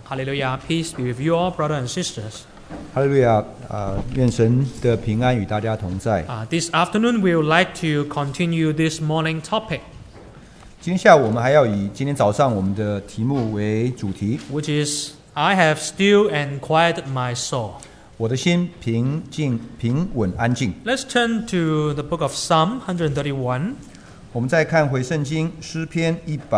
Hallelujah. Peace be with you all, brothers and sisters. 哈利路亚！愿神的平安与大家同在。 This afternoon, we would like to continue this morning topic, 今天下午我们还要以今天早上我们的题目为主题， which is, I have still and quieted my soul. 我的心平静、平稳、安静。 Let's turn to the book of Psalm 131. 我们再看回圣经诗篇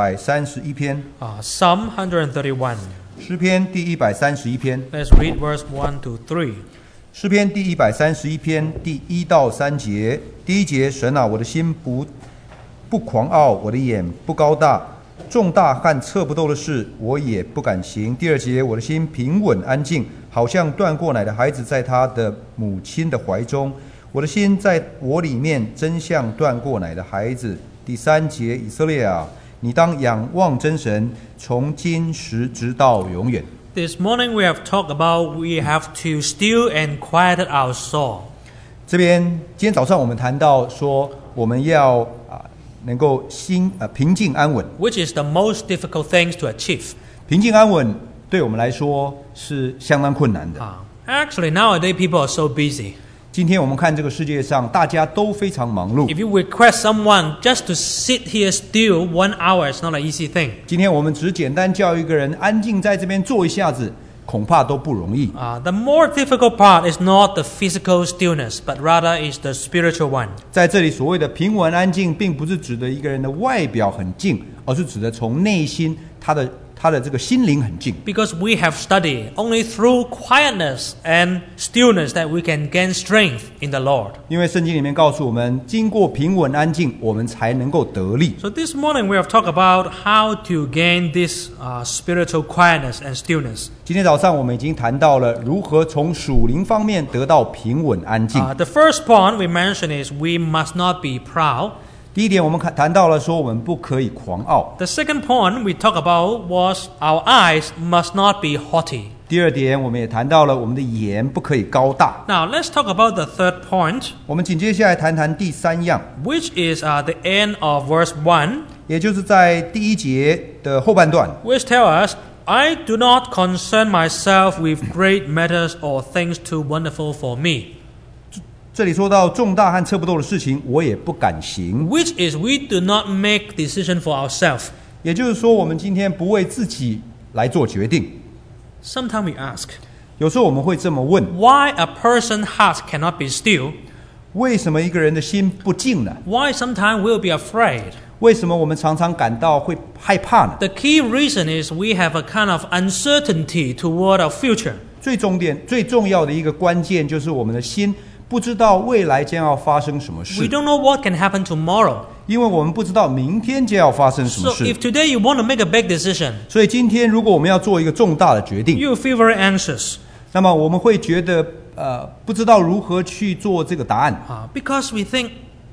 131篇， Psalm 131. 诗篇第131篇。 Let's read verse 1 to 3. 诗篇第131篇第1到3节。第1节，神啊，我的心不狂傲，我的眼不高大，重大和测不透的事，我也不敢行。第2节，我的心平稳安静，好像断过奶的孩子在他的母亲的怀中。我的心在我里面，真像断过奶的孩子。第3节，以色列啊，你当仰望真神，从今时直到永远。 This morning we have talked about we have to still and quiet our soul. 这边今天早上我们谈到说，我们要能够平静安稳。 Which is the most difficult things to achieve. 平静安稳对我们来说是相当困难的。 Actually, nowadays people are so busy. 今天我们看这个世界上，大家都非常忙碌。 If you request someone just to sit here still 1 hour, it's not an easy thing. 今天我们只简单叫一个人安静在这边坐一下子，恐怕都不容易。 The more difficult part is not the physical stillness, but rather is the spiritual one. 在这里所谓的平稳安静，并不是指的一个人的外表很静，而是指的从内心他的这个心灵很静。 Because we have studied only through quietness and stillness that we can gain strength in the Lord. 因为圣经里面告诉我们，经过平稳安静，我们才能够得力。 So this morning we have talked about how to gain this spiritual quietness and stillness. 今天早上我们已经谈到了如何从属灵方面得到平稳安静。 The first point we mentioned is we must not be proud. 第一点，我们谈到了说我们不可以狂傲。 The second point we talked about was our eyes must not be haughty. 第二点，我们也谈到了我们的眼不可以高大。 Now let's talk about the third point, 我们紧接下来谈谈第3样， which is the end of verse 1, 也就是在第1节的后半段， which tells us, I do not concern myself with great matters or things too wonderful for me. 这里说到重大和测不透的事情，我也不敢行。 Which is we do not make decision for ourselves. 也就是说，我们今天不为自己来做决定。 Sometimes we ask, 有时候我们会这么问： why a person's heart cannot be still? 为什么一个人的心不静呢？ Why sometimes we'll be afraid? 为什么我们常常感到会害怕呢？ The key reason is we have a kind of uncertainty toward our future. 最重要的一个关键就是我们的心不知道未来将要发生什么 We 事， don't know what can happen tomorrow. 因为我们不知道明天将要发生什么 So 事。 if today you want to make a big decision, 所以今天如果我们要做一个重大的决定， you feel very anxious 那么我们会觉得不知道如何去做这个答案。 because we think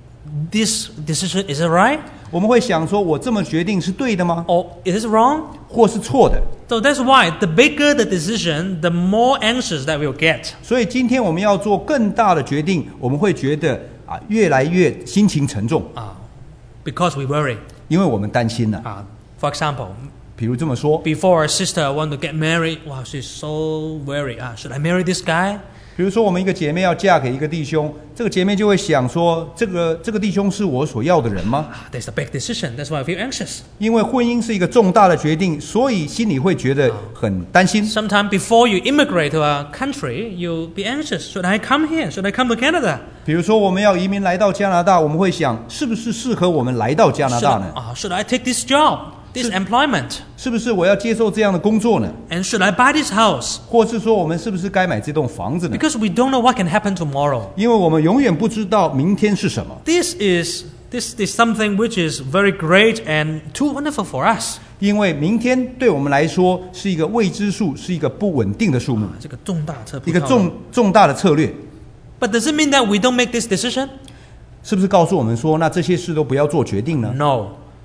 this decision is it right 我们会想说，我这么决定是对的吗？ or is it wrong? 或是错的？ So that's why the bigger the decision, the more anxious that we'll get. 所以今天我们要做更大的决定，我们会觉得越来越心情沉重， Because we worry. 因为我们担心了。 For example, 比如这么说， before a sister want to get married, wow, she's so worried. Should I marry this guy? 比如说我们一个姐妹要嫁给一个弟兄，这个姐妹就会想说，这个弟兄是我所要的人吗？ There's a big decision. That's why I feel anxious. 因为婚姻是一个重大的决定，所以心里会觉得很担心。 Sometimes before you immigrate to a country, you'll be anxious. Should I come here? Should I come to Canada? 比如说我们要移民来到加拿大，我们会想，是不是适合我们来到加拿大呢？ Should I take this job, this employment? 是不是我要接受这样的工作呢？ And should I buy this house? 或是说我们是不是该买这栋房子呢？ Because we don't know what can happen tomorrow. 因为我们永远不知道明天是什么。 This is something which is very great and too wonderful for us. 因为明天对我们来说是一个未知数，是一个不稳定的数目， 这个重大测不一个到。 重大的策略。 But does it mean that we don't make this decision? 是不是告诉我们说，那这些事都不要做决定呢？ No.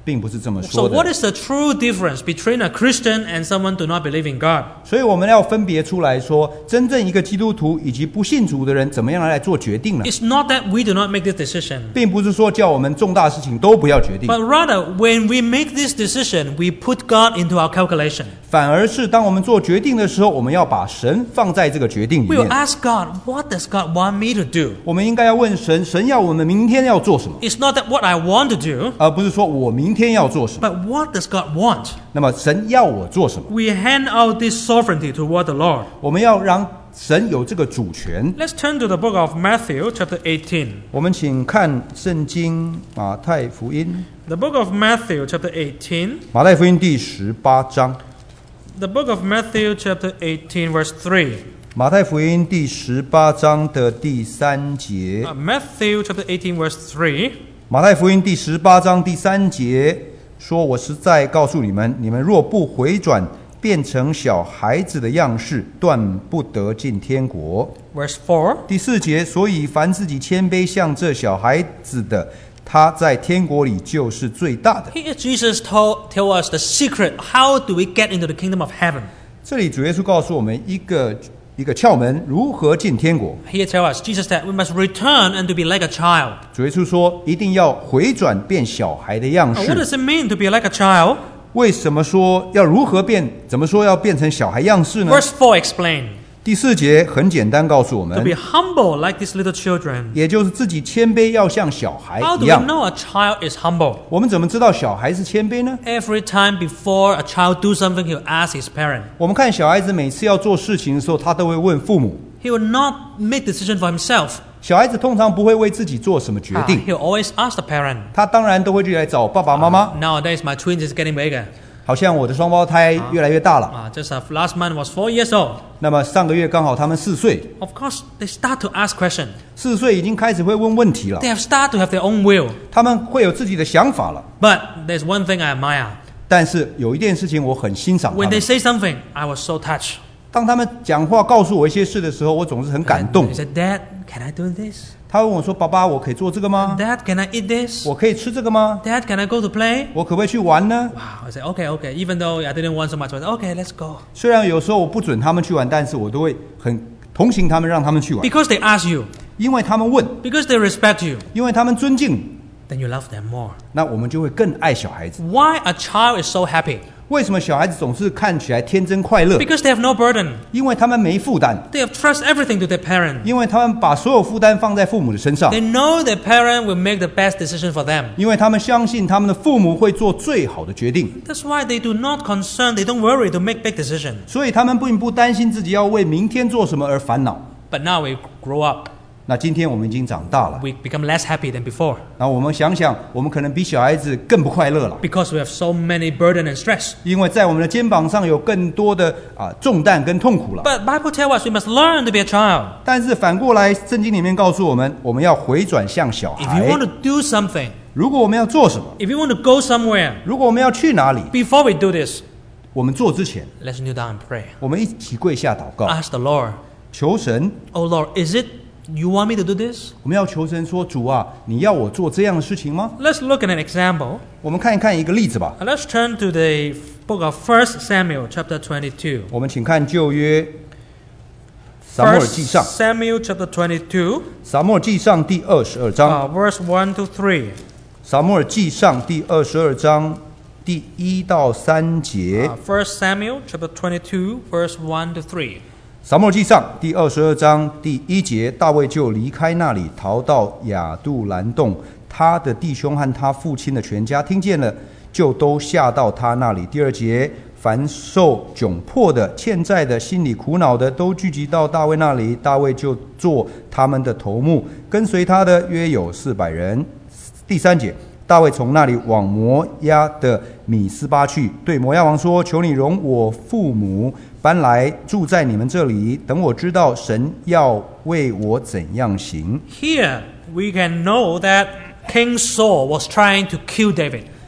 并不是这么 So 说 what 的。 is the true difference between a Christian and someone do not believe in God? 所以我们要分别出来说，真正一个基督徒以及不信主的人怎么样来做决定呢？ It's not that we do not make this decision, 并不是说叫我们重大事情都不要决定， but rather when we make this decision, we put God into our calculation. 反而是当我们做决定的时候，我们要把神放在这个决定里 We will 面。 ask God, what does God want me to do? 我们应该要问神，神要我们明天要做什么， It's not that what I want to do, 而不是说我明天要做什么。 but what does God want? 那么神要我做什么？ We hand out this sovereignty toward the Lord. 我们要让神有这个主权。 Let's turn to the book of Matthew, chapter 18. 我们请看圣经马太福音， The book of Matthew, chapter 18. 马太福音第18章， The book of Matthew, chapter 18, verse 3. 马太福音第18章的第3节。 Matthew, chapter 18, verse 3. 马太福音第18章第3节说：“我实在告诉你们，你们若不回转，变成小孩子的样式，断不得进天国。” Verse 4. 第4节，所以凡自己谦卑像这小孩子的，他在天国里就是最大的。 Here Jesus tell us the secret. How do we get into the kingdom of heaven? 这里主耶稣告诉我们一个窍门，如何进天国。 Here tell us, Jesus said, we must return and to be like a child. 主耶稣说，一定要回转变小孩的样 Now, what 式。 does it mean to be like a child? 为什么说要如何变？怎么说要变成小孩样式呢？ Verse 4 explain. 第4节很简单，告诉我 To 们 be，humble like these little children. 也就是自己谦卑，要像小孩 How 一 do we 样。 know a child is humble? 我们怎么知道小孩是谦卑呢？ Every time before a child do something, he'll ask his parent. 我们看小孩子每次要做事情的时候，他都会问父母。 He will not make decision for himself. 小孩子通常不会为自己做什么决定， He'll always ask the parent. 他当然都会去来找爸爸妈妈。 Nowadays, my twins is getting bigger. 好像我的双胞胎越来越大了， Just last month was 4 years old. 那么上个月刚好他们4岁 Of course, they start to ask questions. ，4岁已经开始会问问题了， They have started to have their own will. 他们会有自己的想法了。 But there's one thing I admire. 但是有一件事情我很欣赏他 When 们 they，say something, I was so touched. 当他们讲话告诉我一些事的时候，我总是很感动 He。said, Dad, can I do this? 他问我说：“爸爸，我可以做这个吗？ Dad, can I eat this? 我可以吃这个吗？ Dad, can I go to play? 我可不可以去玩呢 Wow. I said, okay. Even though I didn't want so much, I said, okay, let's go.？” 虽然有时候我不准他们去玩，但是我都会很同情他们，让他们去玩， Because they ask you, 因为他们问， because they respect you, 因为他们尊敬你， then you love them more. 那我们就会更爱小孩子。 Why a child is so happy? 为什么小孩子总是看起来天真快乐？ Because they have no burden. 因为他们没负担， They have trust everything to their parent. 因为他们把所有负担放在父母的身上， They know their parent will make the best decision for them. 因为他们相信他们的父母会做最好的决定， That's why they do not concern, they don't worry to make big decisions. 所以他们并不担心自己要为明天做什么而烦恼。 But now we grow up. 那今天我们已经长大了， We become less happy than before 那我们想想，我们可能比小孩子更不快乐了， because we have so many burden and stress. 因为在我们的肩膀上有更多的重担跟痛苦了。 But Bible tells us we must learn to be a child. 但是反过来，圣经里面告诉我们，我们要回转向小 If 孩 you。want to do something, 如果我们要做什么， if you want to go somewhere, 如果我们要去哪里， before we do this, 我们做之前， let's kneel down and pray. 我们一起跪下祷告， Ask the Lord, 求神。 oh Lord, is it you want me to do this? 我们要求神说：“主啊，你要我做这样的事情吗 Let's look at an example.？” 我们看一看一个例子吧。 Let's turn to the book of 1 Samuel chapter 22. 我们请看旧约撒母耳记上， Samuel chapter 22, 撒母耳记上第22章， verse 1 to 3. 撒母耳记上第22章第1到3节。 1 Samuel chapter 22, verse 1 to 3. 撒母耳记上第22章第1节，大卫就离开那里，逃到亚杜兰洞。他的弟兄和他父亲的全家听见了，就都下到他那里。第2节，凡受窘迫的、欠债的、心里苦恼的，都聚集到大卫那里。大卫就做他们的头目，跟随他的约有400人。第3节，大卫从那里往摩押的米斯巴去，对摩押王说：“求你容我父母搬来住在你们这里，等我知道神要为我怎样行。” Here we can know that King Saul was trying to kill David.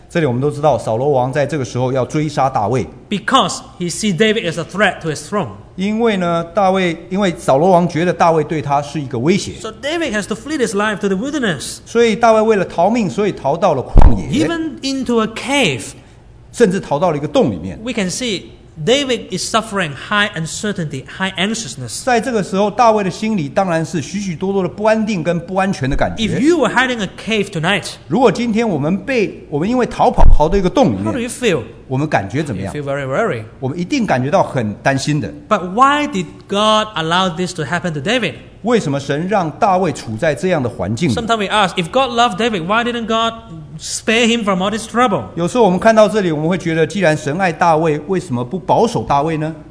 这里我们都知道，扫罗王在这个时候要追杀大卫， because he sees David as a threat to his throne. 因为扫罗王觉得大卫对他是一个威胁， So David has to flee his life to the wilderness, 所以大卫为了逃命，所以逃到了旷野， even into a cave. 甚至逃到了一个洞里面。 We can see David is suffering high uncertainty, high anxiousness. 在这个时候，大卫的心里当然是许许多多的不安定跟不安全的感 If 觉。 you were hiding a cave tonight, 如果今天我们因为逃到一个洞里 how do 面， you feel? 我们感觉怎么 You 样？ feel very worried. 我们一定感觉到很担心的。 But why did God allow this to happen to David? 为什么神让大卫处在这样的环境里？ Sometimes we ask, if God loved David, why didn't God spare him from all this trouble? 有时候我们看到这里，我们会觉得，既然神爱大卫，为什么不保守大卫呢？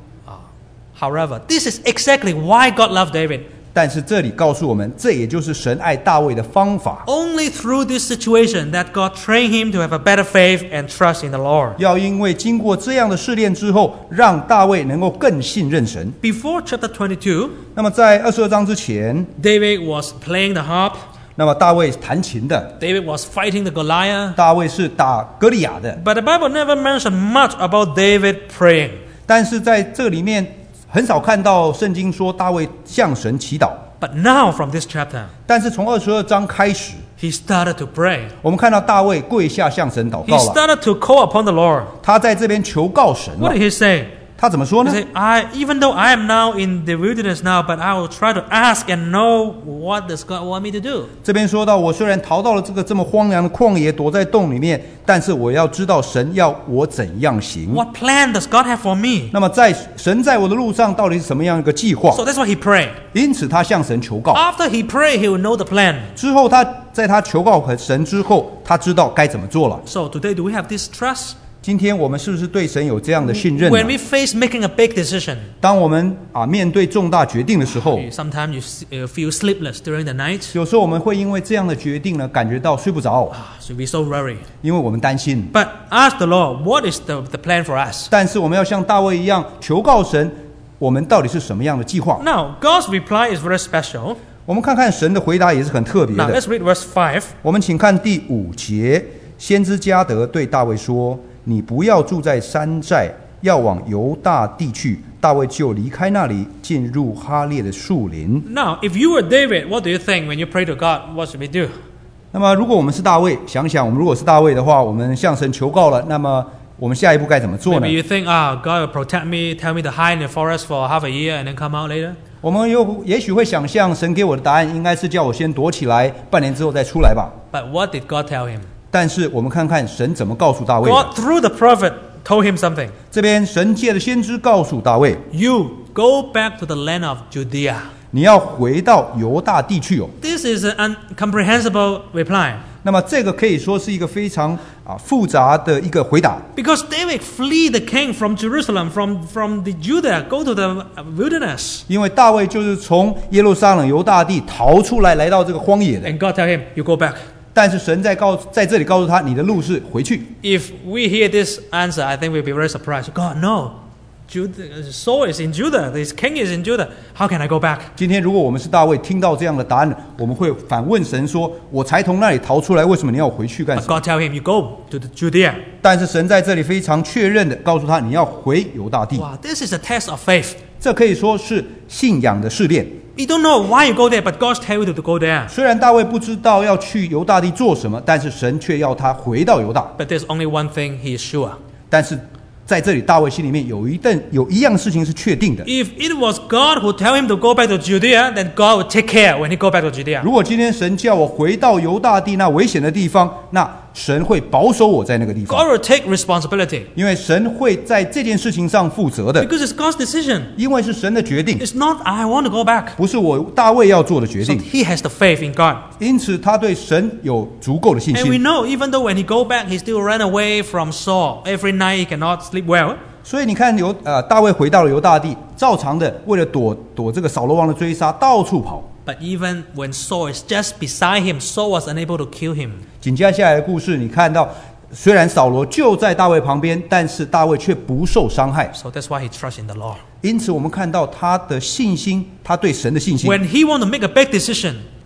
However, this is exactly why God loved David. 但是这里告诉我们，这也就是神爱大卫的方法。 Only through this situation that God trained him to have a better faith and trust in the Lord. 要因为经过这样的试炼之后，让大卫能够更信任神。 Before chapter 22, 那么在22章之前， David was playing the harp. 那么大卫弹琴的， David was fighting the Goliath. 大卫是打歌利亚的。 But the Bible never mentioned much about David praying. 但是在这个里面很少看到圣经说大卫向神祈祷。 But now from this chapter, 但是从22章开始， he started to pray. 我们看到大卫跪下向神祷 He 告了。 started to call upon the Lord. 他在这边求告神 What 了 did。he say? 他怎么说 He 呢？ said, even though I am now in the wilderness now, but I will try to ask and know what does God want me to do. 这边说到，我虽然逃到了这么荒凉的旷野，躲在洞里面，但是我要知道神要我怎样行。 What plan does God have for me? 那么神在我的路上到底是什么样一个计划？ So that's why he prayed. 因此他向神求告。 After he prayed, he will know the plan. 之后在他求告神之后，他知道该怎么做了。 So today, do we have this trust? 今天我们是不是对神有这样的信任 When 呢？ we face making a big decision, 当我们面对重大决定的时候， sometimes you feel sleepless during the night. 有时候我们会因为这样的决定呢，感觉到睡不着， So we so worried. 因为我们担心。 But ask the Lord, what is the plan for us? 但是我们要像大卫一样求告神，我们到底是什么样的计划？ Now, God's reply is very special. 我们看看神的回答也是很特别 Now, 的。 let's read verse 5. 我们请看第5节，先知加德对大卫说：“你不要住在山寨，要往犹大地去。”大卫就离开那里，进入哈列的树林。 Now, if you were David, what do you think when you pray to God? What should we do? 那么，如果我们是大卫，想想我们如果是大卫的话，我们向神求告了，那么我们下一步该怎么做呢 Maybe？you think, God will protect me, tell me to hide in the forest for half a year and then come out later. 我们也许会想象，神给我的答案应该是叫我先躲起来，半年之后再出来吧。 But what did God tell him? 但是我们看看神怎么告诉大卫的。 God, through the prophet, told him something. 这边神借的先知告诉大卫， You go back to the land of Judea. 你要回到犹大地去哦。 This is an incomprehensible reply. 那么这个可以说是一个非常复杂的一个回答， Because David flee the king from Jerusalem, from the Judah, go to the wilderness. 因为大卫就是从耶路撒冷犹大地逃出来，来到这个荒野的。 And God tell him, you go back. 但是神在这里告诉他，你的路是回去。 If we hear this answer, I think we'll be very surprised. God, no. Saul is in Judah. This king is in Judah. How can I go back? 今天如果我们是大卫，听到这样的答案，我们会反问神说：我才从那里逃出来，为什么你要我回去干 But 什么？ God tell him, you go to the Judea. 但是神在这里非常确认的告诉他，你要回犹大地。 Wow, this is a test of faith. 这可以说是信仰的试炼。 You don't know why you go there, but God tell you to go there. 虽然大卫不知道要去犹大地做什么，但是神却要他回到犹大。 But there's only one thing he is sure. 但是在这里，大卫心里面有一样事情是确定的。 If it was God who tell him to go back to Judea, then God would take care when he go back to Judea. 如果今天神叫我回到犹大地那危险的地方，那神会保守我在那个地 God 方， will take responsibility 因为神会在这件事情上负责的， because it's God's decision. 因为是神的决定， It's not I want to go back. 不是我大卫要做的决 So 定。 he has the faith in God. 因此，他对神有足够的信 And we 心。 know even though when he go back, he still ran away from Saul. Every night he cannot sleep well. 所以你看，大卫回到了犹大地，照常的为了躲这个扫罗王的追杀，到处跑。 But even when Saul is just beside him, Saul was unable to kill him. 紧接下来的故事，你看到，虽然扫罗就在大卫旁边，但是大卫却不受伤害。 So that's why he trusts in the Lord. 因此，我们看到他的信心，他对神的信心。 When he want to make a big decision,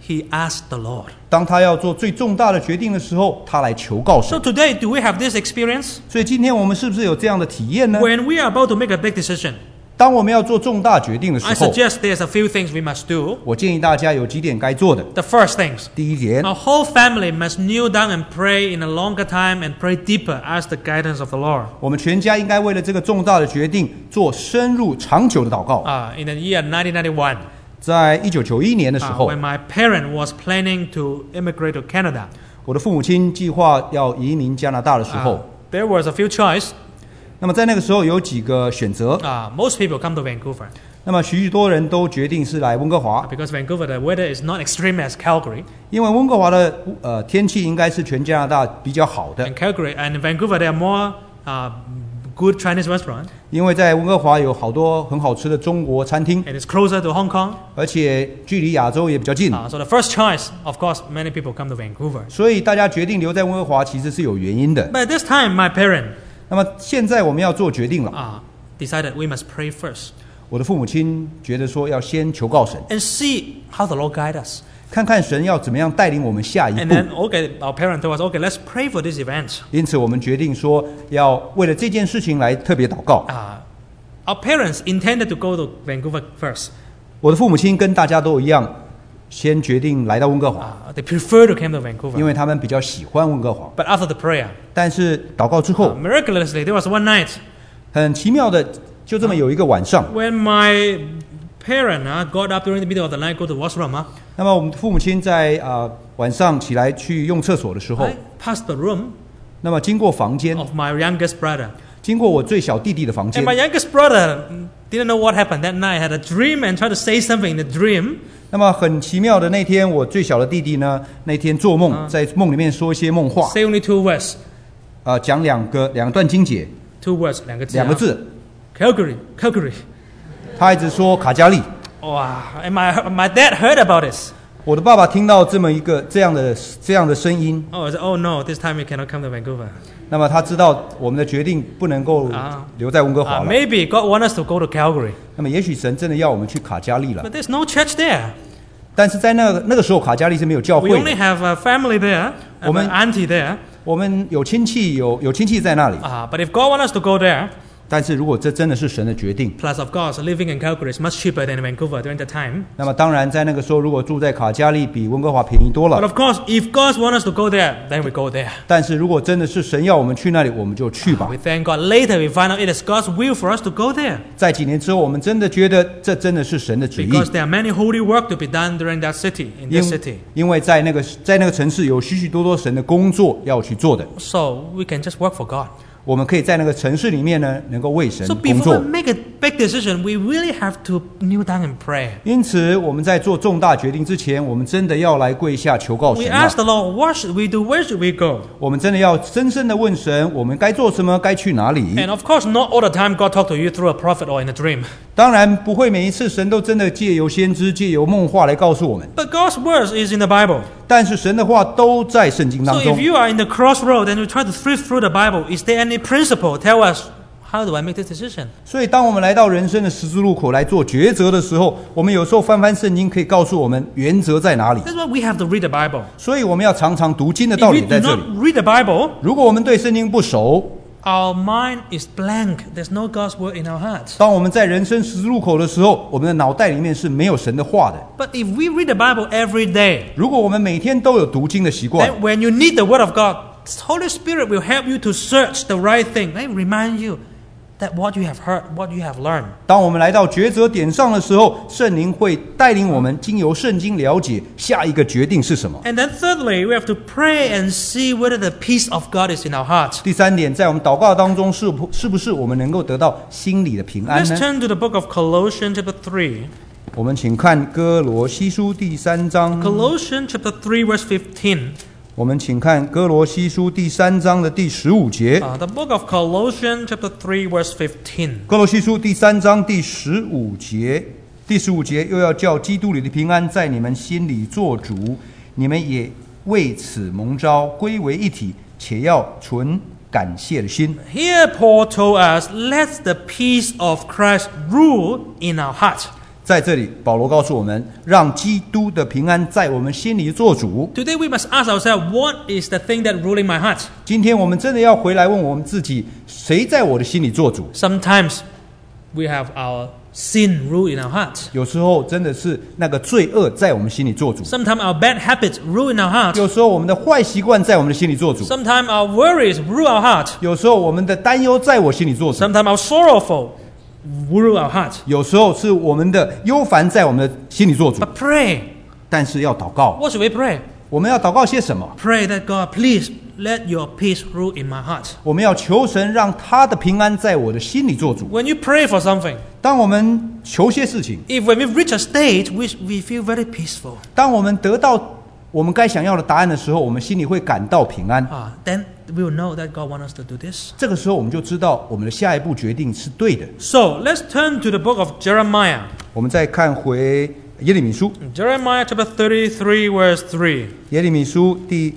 he asked the Lord. 当他要做最重大的决定的时候，他来求告 So 神。 today, do we have this experience? 所以今天我们是不是有这样的体验呢？ When we are about to make a big decision, 当我们要做重大决定的时 I 候， suggest there's a few things we must do. 我建议大家有几点该做的。 The first things, 第一点， our whole family must kneel down and pray in a longer time and pray deeper, ask the guidance of the Lord. 我们全家应该为了这个重大的决定做深入长久的祷告。 In the year 1991, 在1991年的时候， when my parent was planning to immigrate to Canada, 我的父母亲计划要移民加拿大的时候， there was a few choices. 那么在那个时候有几个选择。 Most people come to Vancouver 那么许多人都决定是来温哥华， because Vancouver, the weather is not extreme as Calgary. 因为温哥华的天气应该是全加拿大比较好的。 In Calgary and in Vancouver, there are more good Chinese restaurants, 因为在温哥华有好多很好吃的中国餐厅， and it's closer to Hong Kong. 而且距离亚洲也比较近， So the first choice, of course, many people come to Vancouver. 所以大家决定留在温哥华其实是有原因的。 But at this time, my parent 那么现在我们要做决定了， decided we must pray first 我的父母亲觉得说要先求告神， and see how the Lord guide us. 看看神要怎么样带领我们下一 And 步。 then, okay, our parent told us, okay, let's pray for this event. 因此我们决定说要为了这件事情来特别祷告。 Our parents intended to go to Vancouver first. 我的父母亲跟大家都一样，先决定来到温哥华， They prefer to come to 因 Vancouver. 为他们比较喜欢温哥华。 But after the prayer, 但是祷告之后， miraculously, there was one night 很奇妙的，就这么有一个晚上， when my parent got up during the middle of the night, go to the washroom. 那么我们父母亲在晚上起来去用厕所的时候， I passed the room 那么经过房间， of my youngest brother. 经过我最小弟弟的房间 And，my youngest brother didn't know what happened that night, had a dream and tried to say something in the dream. 那么很奇妙的那天，我最小的弟弟呢，那天做梦，在梦里面说一些梦话， Say only two words. 讲两段经节， Two words, 两个字。 两个字， Calgary, Calgary. 他一直说卡加利。 Wow. And my dad heard about this. 我的爸爸听到这样的声音， Oh, I said, oh no, this time we cannot come to Vancouver. 那么他知道我们的决定不能够留在温哥华了。 Maybe God wants us to go to Calgary. 那么也许神真的要我们去卡加利了， But there's no church there. 但是在那个时候，卡加利是没有教 We 会 only 的。 have a family there, and Woman- an auntie there. 我们有亲戚，有亲戚在那里。 But if God wants us to go there, 但是如果这真的是神的决定， plus of course, living in Calgary is much cheaper than in Vancouver during the time. 那么当然在那个时候，如果住在卡加利比温哥华便宜多 But 了。 of course, if God wants us to go there, then we go there. 但是如果真的是神要我们去那里，我们就去吧 We。thank God. Later, we find out it is God's will for us to go there 在几年之后，我们真的觉得这真的是神的旨意， because there are many holy work to be done during that city, in this city. 因为在那个城市有许许多多神的工作要去做的。 So we can just work for God. 我们可以在那个城市里面呢，能够为神 So 工 before we 作。 make a big decision, we really have to kneel down and pray. 因此，我们在做重大决定之前，我们真的要来跪下求告 We 神啊 ask！the Lord, what should we do? Where should we go? 我们真的要深深的问神，我们该做什么，该去哪里？ And of course, not all the time God talk to you through a prophet or in a dream. 当然，不会每一次神都真的借由先知、借由梦话来告诉我们， But God's words is in the Bible. 但是神的话都在圣经 So 当 if 中。 you are in the crossroad and you try to thrift through the Bible, is there any principle? Tell us, how do I make this decision? 所以，当我们来到人生的十字路口来做抉择的时候，我们有时候翻翻圣经，可以告诉我们原则在哪里。 That's why we have to read the Bible. 所以，我们要常常读经的 If 道 we 理 do 在这 not 里。 read the Bible, 如果我们对圣经不熟， our mind is blank. There's no God's word in our hearts. 当我们在人生十字路口的时候，我们的脑袋里面是没有神的话的。 But if we read the Bible every day, 如果我们每天都有读经的习惯， then when you need the word of God, Holy Spirit will help you to search the right thing. They remind you that what you have heard, what you have learned. 当我们来到抉择点上的时候，圣灵会带领我们经由圣经了解下一个决定是什么。 And then thirdly, we have to pray and see whether the peace of God is in our hearts. 第三点，在我们祷告当中，是不是我们能够得到心里的平安 Let's 呢？ turn to the book of Colossians chapter 3. 我们请看哥罗西书第3章。 Colossians chapter 3 verse 15. 我们请看哥罗西书第3章的第15节。 The book of Colossians chapter 3 verse 15. 哥罗西书第3章第15节，第15节又要叫基督里的平安在你们心里做主，你们也为此蒙召归为一体，且要存感谢的心。 Here Paul told us, let the peace of Christ rule in our heart. 在这里，保罗告诉我们，让基督的平安在我们心里做主。 Today we must ask ourselves, what is the thing that ruling my heart? 今天我们真的要回来问我们自己，谁在我的心里做主？ Sometimes we have our sin rule in our heart. 有时候真的是那个罪恶在我们心里做主， Sometimes our bad habits rule in our heart. 有时候我们的坏习惯在我们的心里做主， Sometimes our worries rule our heart. 有时候我们的担忧在我心里做主， Sometimes our sorrowful rule our heart. 有时候是我们的忧烦在我们的心里做主。 But pray. 但是要祷告， What should we pray? 我们要祷告些什么？ Pray that God, please let your peace rule in my heart. 我们要求神让他的平安在我的心里做主。 When you pray for something, 当我们求些事情， if when we reach a stage which we feel very peaceful, 当我们得到我们该想要的答案的时候，我们心里会感到平安。 then we will know that God wants us to do this. 这个时候，我们就知道我们的下一步决定是对的。 So let's turn to the book of Jeremiah. 我们再看回耶利米书， Jeremiah chapter 33 verse 3. 耶利米书第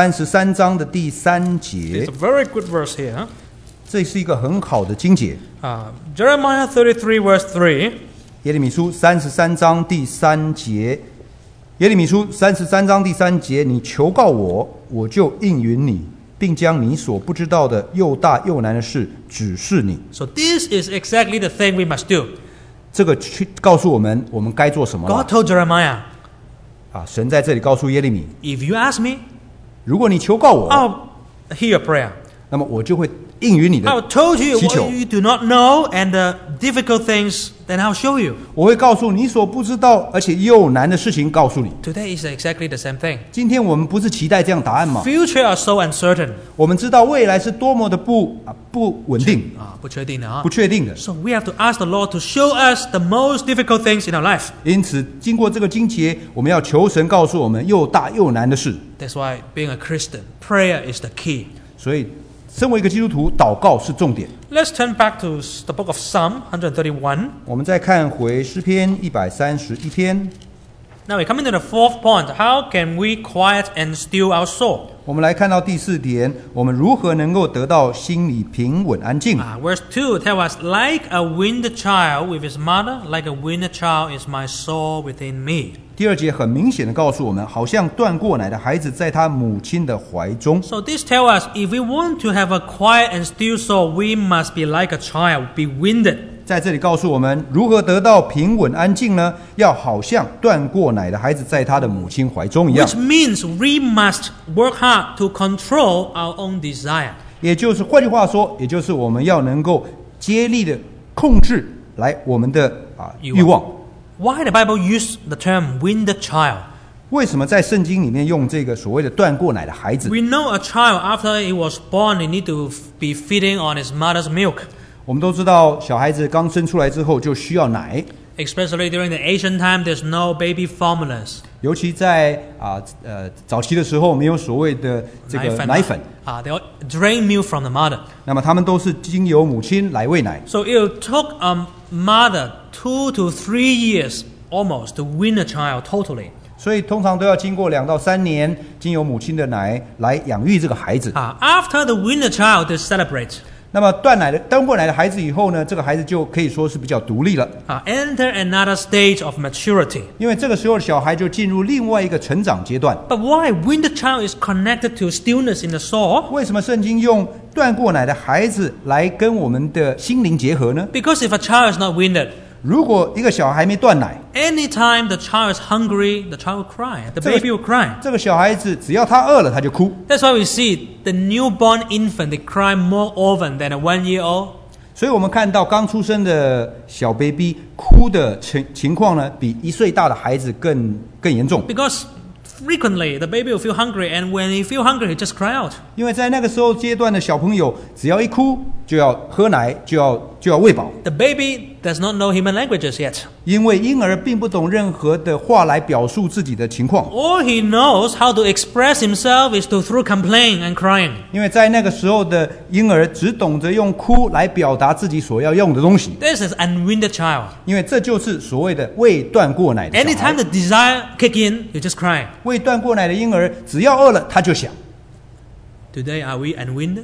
33章的第3 It's 节 a，very good verse here. Huh? 这是一个很好的经节。 Jeremiah 33 verse 3. 耶利米书33章第3节，耶利米书33章第3节，你求告我，我就应允你，并将你所不知道的又大又难的事指示你。 So this is exactly the thing we must do. 这个去告诉我们，我们该做什么了 God told Jeremiah, 啊？神在这里告诉耶利米， if you ask me, 如果你求告我， I'll hear your prayer. 那么我就会应允你的 I'll told you 祈 what 求。 you do not know and the difficult things, then I'll show you. 我会告诉你所不知道而且又难的事情，告诉你。 Today is exactly the same thing. 今天我们不是期待这样答案吗？ Future are so uncertain. 我们知道未来是多么的不稳定、 不确定的啊。 不确定的。 So we have to ask the Lord to show us the most difficult things in our life. 因此，经过这个经节，我们要求神告诉我们又大又难的事。 That's why being a Christian, prayer is the key. 所以，身为一个基督徒，祷告是重点。 Let's turn back to the book of Psalm 131. 我们再看回诗篇131篇。 Now we come into the fourth point. How can we quiet and still our soul? 我们来看到第4点，我们如何能够得到心里平稳安静。 Verse 2 tells us, like a weaned child with his mother, like a weaned child is my soul within me. 第2节很明显的告诉我们，好像断过奶的孩子在他母亲的怀中。 So this tells us, if we want to have a quiet and still soul, we must be like a child, be weaned. 在这里告诉我们如何得到平稳安静呢？要好像断过奶的孩子在他的母亲怀中一样。 Which means we must work hard to control our own desire. 也就是换句话说，也就是我们要能够竭力的控制来我们的欲望。 Why the Bible use the term weaned child? 为什么在圣经里面用这个所谓的断过奶的孩子？ We know a child after he was born, he need to be feeding on his mother's milk. 我们都知道，小孩子刚生出来之后就需要奶， Especially during the Asian time, there's no baby formulas. 尤其在早期的时候，没有所谓的这个奶粉， They all drain milk from the mother. 那么他们都是经由母亲来喂奶。 So it took a mother 2 to 3 years almost to wean a child totally. 所以通常都要经过2到3年，经由母亲的奶来养育这个孩子。 After the weaned child, they celebrate. 那么断过奶的孩子以后呢，这个孩子就可以说是比较独立了。 Enter another stage of maturity. 因为这个时候小孩就进入另外一个成长阶段。 But why weaned child is connected to stillness in the soul? 为什么圣经用断过奶的孩子来跟我们的心灵结合呢？ Because if a child is not weaned, 如果一个小孩没断奶， anytime the child is hungry, the child will cry. The baby will cry. 这个小孩子只要他饿了，他就哭。 That's why we see the newborn infant, they cry more often than a 1-year-old. 所以我们看到刚出生的小 baby 哭的情况呢，比1岁大的孩子更严重。 Because frequently the baby will feel hungry, and when he feel hungry, he just cry out. 因为在那个时候阶段的小朋友，只要一哭就要喝奶，就要喂饱。 The baby does not know human languages yet. 因为婴儿并不懂任何的话来表述自己的情况。 All he knows how to express himself is through complaint and crying. 因为在那个时候的婴儿只懂得用哭来表达自己所要用的东西。 This is unweaned child. 因为这就是所谓的未断过奶的小孩。 Anytime the desire kick in, you just cry. 未断过奶的婴儿，只要饿了他就想。 Today, are we unweaned?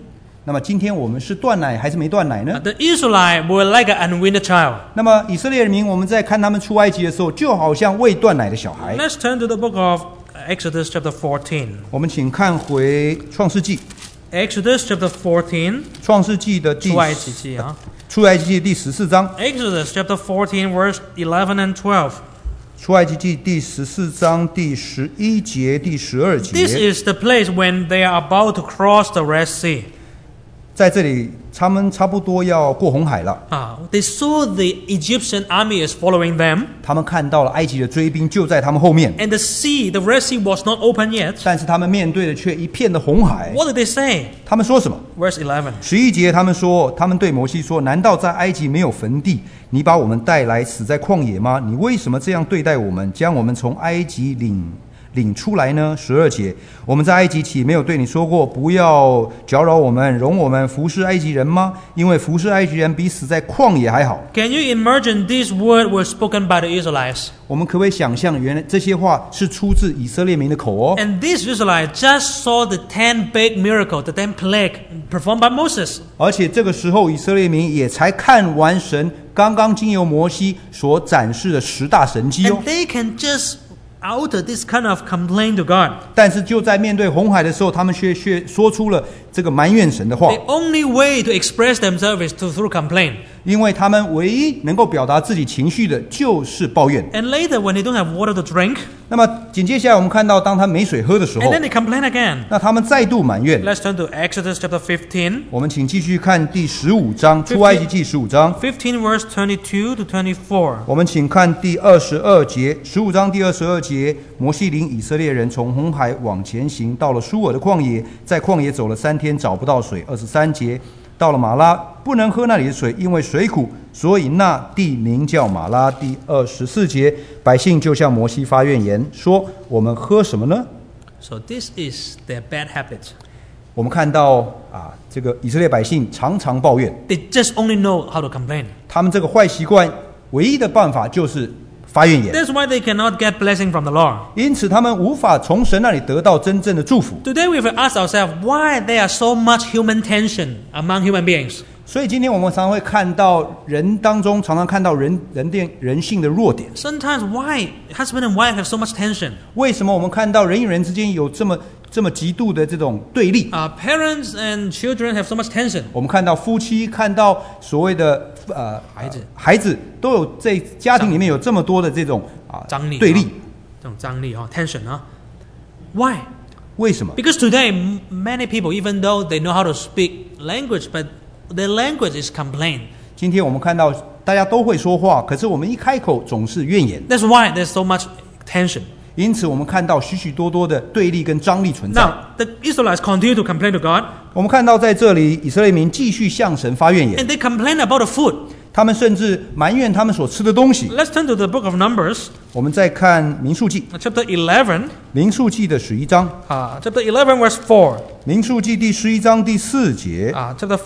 那么今天我们是断奶还是没断奶呢？ The Israelites were like an unweaned child. 那么以色列人民，我们在看他们出埃及的时候，就好像未断奶的小孩。 Let's turn to the book of Exodus chapter 14. 我们请看回创世纪， Exodus chapter 14. 创世纪的出埃及记啊。 出埃及记第14章， Exodus chapter 14 verse 11 and 12. 出埃及记第14章第11节、第12 This 节， is the place when they are about to cross the Red Sea. 在这里他们差不多要过红海了。 They saw the Egyptian army is following them, 他们看到了埃及的追兵就在他们后面， and the sea, the Red Sea, was not open yet. 但是他们面对的却一片的红海。 What did they say? 他们说什么？ Verse 11. 11节他们说，他们对摩西说：“难道在埃及没有坟地？你把我们带来死在旷野吗？你为什么这样对待我们，将我们从埃及领出来呢？”12节，我们在埃及岂没有对你说过，不要搅扰我们，容我们服侍埃及人吗？因为服侍埃及人比死在旷野还好。 Can you imagine these words were spoken by the Israelites? 我们可不可以想象，原来这些话是出自以色列民的口哦？ And these Israelites just saw the 10 big miracles, the 10 plague performed by Moses. 而且这个时候，以色列民也才看完神刚刚经由摩西所展示的10大神迹哦 And。they can just utter this kind of complaint to God. 但是就在面对红海的时候，他们却说出了这个埋怨神的话， The only way to express themselves is through complaint. 因为他们唯一能够表达自己情绪的就是抱怨。 And later, when they don't have water to drink, 那么紧接下来我们看到，当他没水喝的时候 and，then they complain again. 那他们再度埋怨。 Let's turn to Exodus chapter 15. 我们请继续看第15章，出埃及记15章， 15 verse 22 to 24. 我们请看第22节，15章第22节，摩西领以色列人从红海往前行，到了舒尔的旷野，在旷野走了3天，找不到水。23节，到了马拉，不能喝那里的水，因为水苦，所以那地名叫马拉。第24节，百姓就向摩西发怨言，说：我们喝什么呢？ So this is their bad habit. 我们看到这个以色列百姓常常抱怨， They just only know how to complain. 他们这个坏习惯唯一的办法就是发怨言， That's why they cannot get blessing from the Lord. 因此他们无法从神那里得到真正的祝福。 Today we will ask ourselves why there are so much human tension among human beings. 所以今天我们常常会看到人当中，常常看到人性的弱点。 Sometimes why husband and wife have so much tension? 为什么我们看到人与人之间有这么极度的这种对立？ Parents and children have so much tension. 我们看到夫妻，看到所谓的孩子都有在家庭里面有这么多的这种对立， 这种张力tension Why? 为什么？ Because today many people, even though they know how to speak language, but their language is complaint. 今天我们看到大家都会说话，可是我们一开口总是怨言， That's why there's so much tension. 因此我们看到许多的对立跟张力存在。 Now, the Israelites continue to complain to God, 我们看到在这里，以色列民继续向神发怨言， and they complain about the food. 他们甚至埋怨他们所吃的东西。 Let's turn to the book of Numbers, 我们再看民数记， chapter 11, 民数记的11章， chapter 11 verse 4. 民数记第11章第4节， Chapter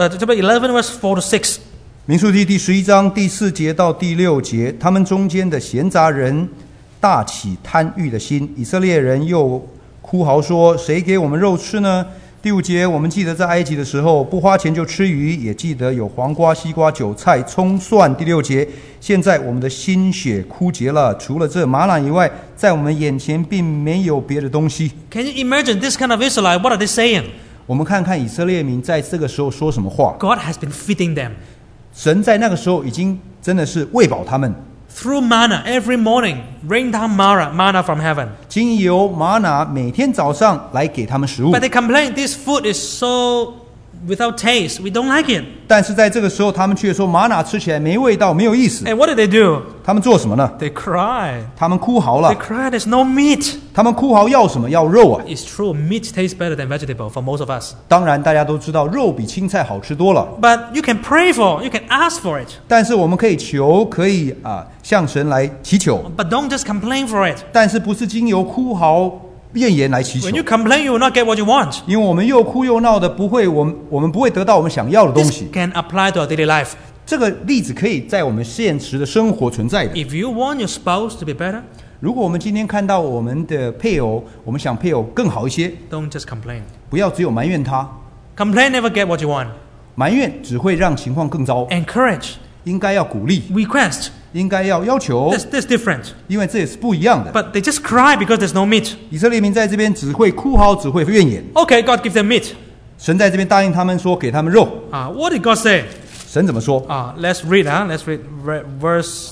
11 verse 4 to 6. 民数记第11章第4节到第6节，他们中间的闲杂人大起贪欲的心，以色列人又哭嚎说：谁给我们肉吃呢？第5节，我们记得在埃及的时候不花钱就吃鱼，也记得有黄瓜、西瓜、韭菜、葱、蒜。第6节，现在我们的心血枯竭了，除了这玛瑙以外，在我们眼前并没有别的东西。 Can you imagine this kind of Israelite? What are they saying? 我们看看以色列民在这个时候说什么话。 God has been feeding them 神在那个时候已经真的是喂饱他们， through manna every morning, rain down manna from heaven. 经由玛拿每天早上来给他们食物。 But they complain this food is so without taste. We don't like it. 但是在这个时候，他们却说玛拿吃起来没味道，没有意思。 And what did they do? 他们做什么呢？ They cry. 他们哭嚎 They 了。 cry. There's no meat. 他们哭嚎要什么？要肉啊！ It's true. Meat tastes better than vegetable for most of us. 当然，大家都知道肉比青菜好吃多了。 But you can pray for. You can ask for it. 但是我们可以求，可以向神来祈求， But don't just complain for it. 但是不是经由哭嚎怨言来祈求 When。you complain, you will not get what you want. 因为我们又哭又闹的，我们不会得到我们想要的东 This 西。 can apply to our daily life. 这个例子可以在我们现实的生活存在的。 If you want your spouse to be better, 如果我们今天看到我们的配偶，我们想配偶更好一些， don't just complain. 不要只有埋怨他， Complain never get what you want. 埋怨只会让情况更糟。 Encourage, 应该要鼓励， request. 应该要要求， That's different. 因为这也是不一样的。 But they just cry because there's no meat. 以色列民在这边只会哭嚎，只会怨言。 Okay, God give them meat. 神在这边答应他们说，给他们肉。 What did God say? 神怎么说？ Let's read. Let's read verse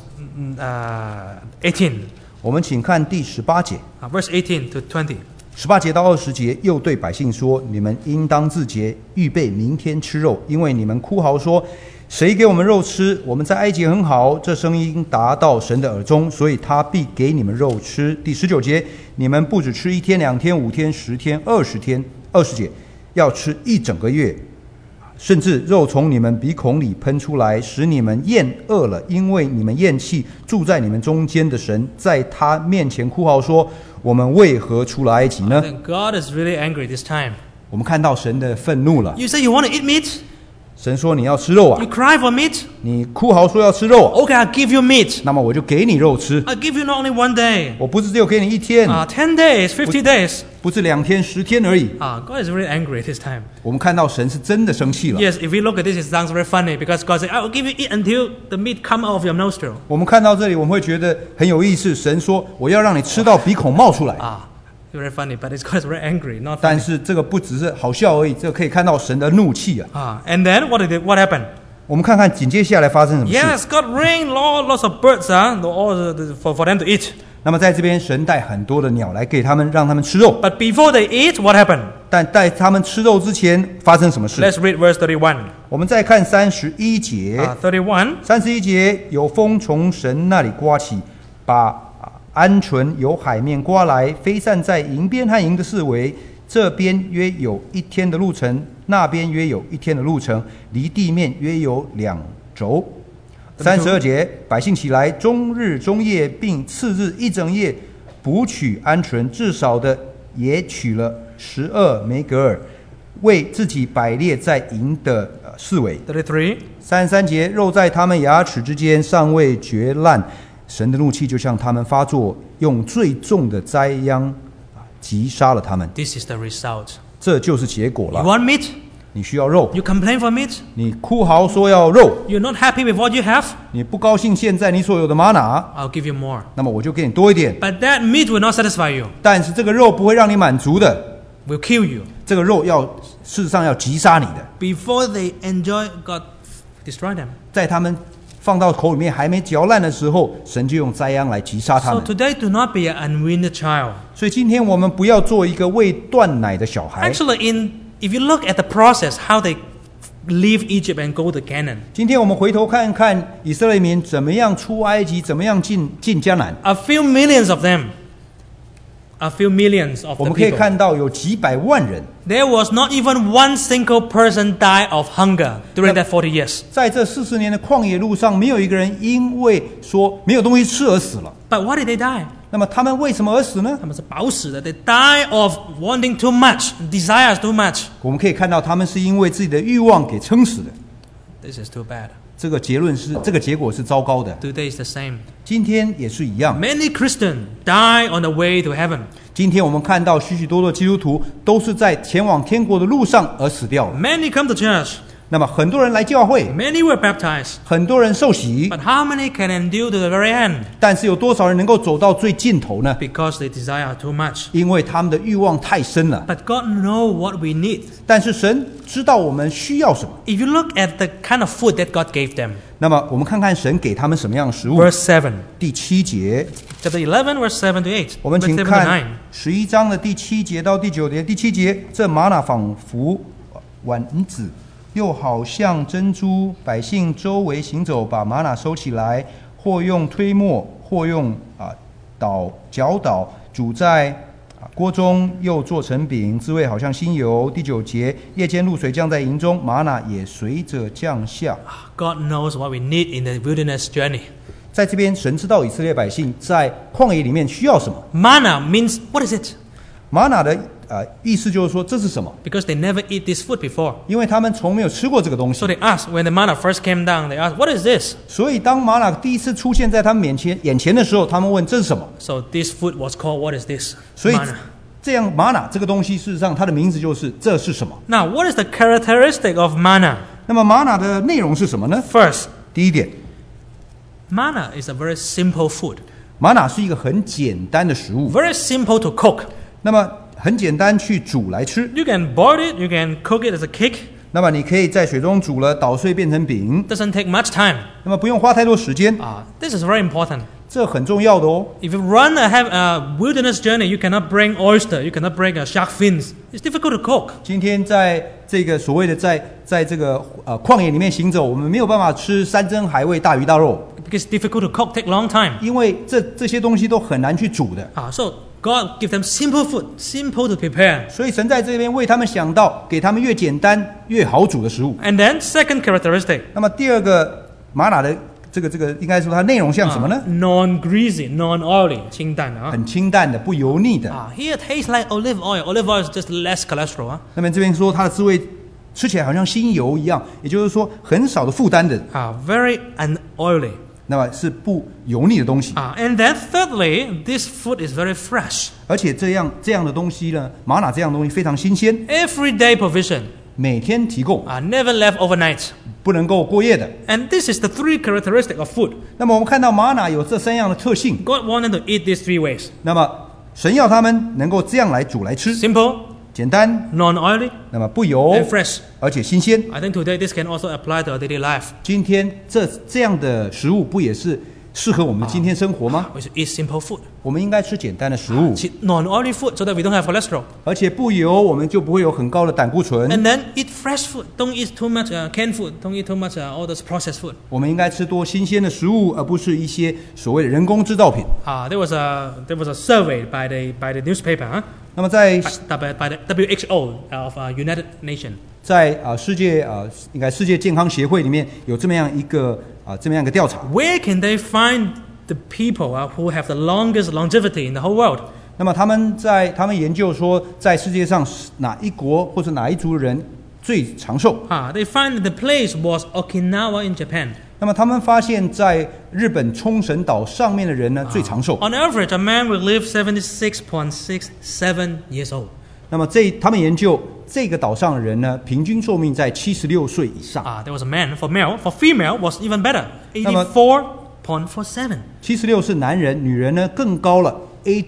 18. 我们请看第18节。 Verse 18 to 20. 18节到20节，又对百姓说：你们应当自洁，预备明天吃肉，因为你们哭嚎说：谁给我们肉吃？我们在埃及很好。这声音达到神的耳中，所以他必给你们肉吃。第19节，你们不只吃1天、2天、5天、10天、20天。20节，要吃1整个月，甚至肉从你们鼻孔里喷出来，使你们厌饿了，因为你们厌弃住在你们中间的神，在他面前哭嚎说：我们为何出了埃及呢？ Then God is really angry this time. 我们看到神的愤怒了。 You say you want to eat meat? 神说：你要吃肉啊 You！cry for meat? 你哭嚎说要吃肉啊， Okay, I'll give you meat. 那么我就给你肉吃。 I'll give you not only 1 day, 我不是只有给你1天， 10 days, 50 days. 不是2天、10天而已。 God is really angry this time. 我们看到神是真的生气了。 Yes, if we look at this, it sounds very funny because God said, I will give you eat until the meat come out of your nostril. 我们看到这里，我们会觉得很有意思。神说：我要让你吃到鼻孔冒出来。 Very funny, but it's God is very angry, not 但 funny. 是这个不只是好笑而已，这个可以看到神的怒气啊。 And then what happened? 我们看看紧接下来发生什么事。 Yes, God rained lots of birds for them to eat. 那么在这边，神带很多的鸟来给他们，让他们吃肉。 But before they eat, what happened? 但在他们吃肉之前，发生什么事？ Let's read verse 31. 我们再看31节。 31. 31节，有风从神那里刮起，把鹌鹑由海面刮来，飞散在营边和营的四围。这边约有1天的路程，那边约有1天的路程，离地面约有2肘。32节，百姓起来，终日终夜，并次日一整夜，捕取鹌鹑，至少的也取了12梅格尔，为自己摆列在营的四围。 33. 33节，肉在他们牙齿之间尚未绝烂，神的怒气就向他们发作，用最重的灾殃击杀了他们。 This is the result. 这就是结果 You 了。 want meat? 你需要肉， You complain for meat? 你哭嚎说要肉， You're not happy with what you have? 你不高兴现在你所有的玛拿， I'll give you more. 那么我就给你多一点。 But that meat will not satisfy you. 但是这个肉不会让你满足的， Will kill you. 这个肉事实上要击杀你的。 Before they enjoy, God destroy them. 在他们放到口里面还没嚼烂的时候，神就用灾殃来击杀他 So 们。 today, do not be an unweaned child. 所以今天我们不要做一个未断奶的小孩。 Actually, if you look at the process, how they leave Egypt and go to Canaan, 今天我们回头看看以色列民怎么样出埃及，怎么样进迦南。 a few millions of them, a few millions of 我 the 们可以 people. 看到有几百万人， There was not even one single person die of hunger during that 40 years. 在这40年的旷野路上，没有一个人因为说没有东西吃而死了。 But why did they die? 那么他们为什么而死呢？ 他们是饱死的. They die of wanting too much, desires too much. 我们可以看到他们是因为自己的欲望给撑死的。 This is too bad. 这个结果是糟糕的。 Today is the same. 今天也是一样。 Many Christians die on the way to heaven. 今天我们看到许许多多基督徒都是在前往天国的路上而死掉了。 Many come to church. 那么很多人来教会， Many were baptized. 很多人受洗， But how many can endure to the very end? 但是有多少人能够走到最尽头呢？ Because they desire too much. 因为他们的欲望太深了。 But God knows what we need. 但是神知道我们需要什么。 If you look at the kind of food that God gave them, 那么我们看看神给他们什么样的食物。 verse 7, 第7节， chapter 11, verse 7 to 8, 我们 verse 7 请 to 9. 看11章的第7节到第9节。第7节，这玛纳仿佛丸子，又好像珍珠。百姓周围行走，把玛纳收起来，或用推磨，或用搅捣，煮在锅中，又做成饼，滋味好像新油。第9节，夜间露水降在营中，玛纳也随着降下。 God knows what we need in the wilderness journey. 在这边，神知道以色列百姓在旷野里面需要什么。 Manna means, what is it? 玛纳的意思就是说这是什么？ Because they never eat this food before. 因为他们从没有吃过这个东西 So，they asked, when the manna first came down, they asked, what is this? 所以当玛纳第一次出现在他们眼前的时候，他们问这是什么？ So this food was called, what is this? 所以 Manna. 这样玛瑙这个东西，事实上它的名字就是这是什么？ Now, what is the characteristic of manna? 那么玛瑙的内容是什么呢？ First, 第一点， manna is a very simple food, 玛瑙是一个很简单的食物， very simple to cook. 那么很简单去煮来吃。 You can boil it, you can cook it as a cake. 那么你可以在水中煮了，捣碎变成饼， Doesn't take much time. 那么不用花太多时间， This is very important. 这很重要的哦。 If you have a wilderness journey, you cannot bring oyster, you cannot bring shark fins. It's difficult to cook. 今天在这个所谓的在这个旷野里面行走，我们没有办法吃山珍海味、大鱼大肉， Because it's difficult to cook, take long time. 因为这些东西都很难去煮的。 So God give them simple food, simple to prepare. 所以神在这边为他们想到，给他们越简单越好煮的食物。 And then second characteristic, 那么第二个玛瑙的这个应该说它内容像什么呢？ non-greasy, non-oily, 清淡啊。 很清淡的，不油腻的。 Here tastes like olive oil. Olive oil is just less cholesterol. 啊。 那么这边说它的滋味吃起来好像新油一样，也就是说很少的负担的， Very unoily. 那么是不油腻的东西。 And then thirdly, this food is very fresh. 而且这样的东西呢，玛瑙这样的东西非常新鲜， Everyday provision. 每天提供， Never left overnight. 不能够过夜的。 And this is the three characteristics of food. 那么我们看到玛瑙有这三样的特性， God wanted to eat these three ways. 那么神要他们能够这样来煮来吃， Simple, 简单， non-oily, 那么不油 and fresh. 而且新鲜。 I think today this can also apply to our daily life. 今天这样的食物不也是适合我们今天生活吗？ We should eat simple food. 我们应该吃简单的食物， Eat non-oily food so that we don't have cholesterol. 而且不油，我们就不会有很高的胆固醇。 And then eat fresh food. Don't eat too much canned food. Don't eat too much all those processed food. 我们应该吃多新鲜的食物，而不是一些所谓的人工制造品。 There was a survey by the newspaper, 那么在 by the WHO of United Nations. 在世界应该世界健康协会里面有这么样一个调查。 Where can they find the people who have the longest longevity in the whole world? 那么他们研究说，在世界上哪一国或者哪一族人最长寿？ They find that the place was Okinawa in Japan. 那么他们发现，在日本冲绳岛上面的人呢最长寿。 On average, a man will live 76.67 years old. 那么他们研究这个岛上的人呢，平均寿命在76岁以上。 There was a man. For female was even better, 84.47. 76是男人，女人呢更高了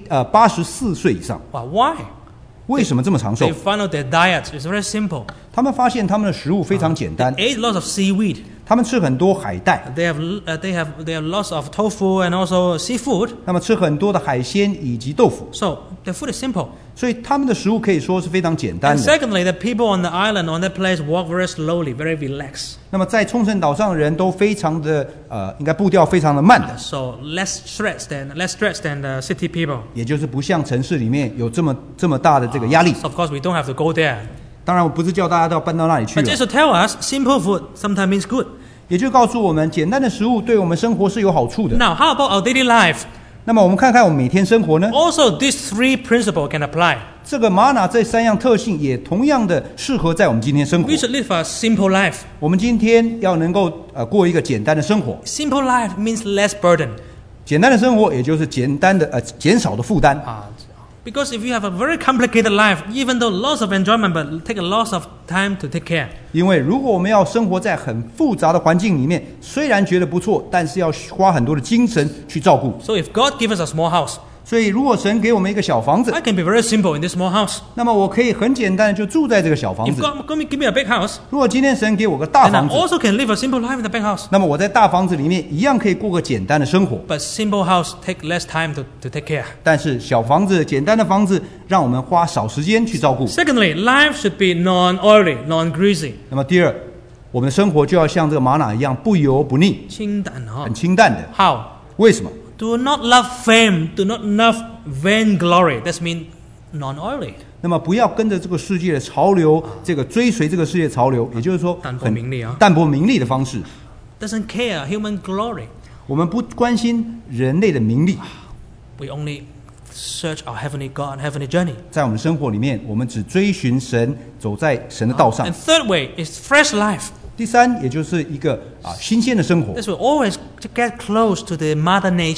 ，84岁以上。 Why? 为什么这么长寿 They？ found out their diet is very simple. 他们发现他们的食物非常简单， Ate lots of seaweed. 他们吃很多海带， They have lots of tofu and also seafood. 那么吃很多的海鲜以及豆腐， So the food is simple. 所以他们的食物可以说是非常简单 And 的。 secondly, the people on the island on that place walk very slowly, very relaxed. 那么在冲绳岛上的人都非常的应该步调非常的慢的， So less stressed than the city people. 也就是不像城市里面有这么大的这个压力。 Of course, we don't have to go there. 当然，我不是叫大家都要搬到那里去 But 了， just to tell us, simple food sometimes means good. 也就告诉我们，简单的食物对我们生活是有好处的。 Now, how about our daily life? 那么我们看看我们每天生活呢， Also, these three principles can apply. 这个玛瑙这三样特性也同样的适合在我们今天生活 We。should live a simple life. 我们今天要能够过一个简单的生活， Simple life means less burden. 简单的生活也就是简单的减少的负担。 Because if you have a very complicated life, even though lots of enjoyment, but take a lot of time to take care. 因为如果我们要生活在很复杂的环境里面，虽然觉得不错，但是要花很多的精神去照顾。 So if God gives us a small house, 所以如果神给我们一个小房子， I can be very simple in this small house. 那么我可以很简单的就住在这个小房 If 子。 God give me a big house, 如果今天神给我个大 then I 房子， also can live a simple life in the big house. 那么我在大房子里面一样可以过个简单的生活。 But simple house take less time to take care. 但是小房子、简单的房子，让我们花少时间去照顾。 Secondly, life should be non-oily, non-greasy. 那么第二，我们的生活就要像这个玛瑙一样，不油不腻， 清淡哈。 很清淡的。 How? 为什么？ Do not love fame. Do not love vainglory. That means non-oily. 那么不要跟着这个世界的潮流，这个追随这个世界潮流，也就是说淡泊名利啊淡泊名利的方式。 Doesn't care human glory. 我们不关心人类的名利， We only search our heavenly God and heavenly journey. 在我们生活里面，我们只追寻神，走在神的道上 And。third way is fresh life. 第三，也就是一个新鲜的生活， This will always to get close to the mother nature.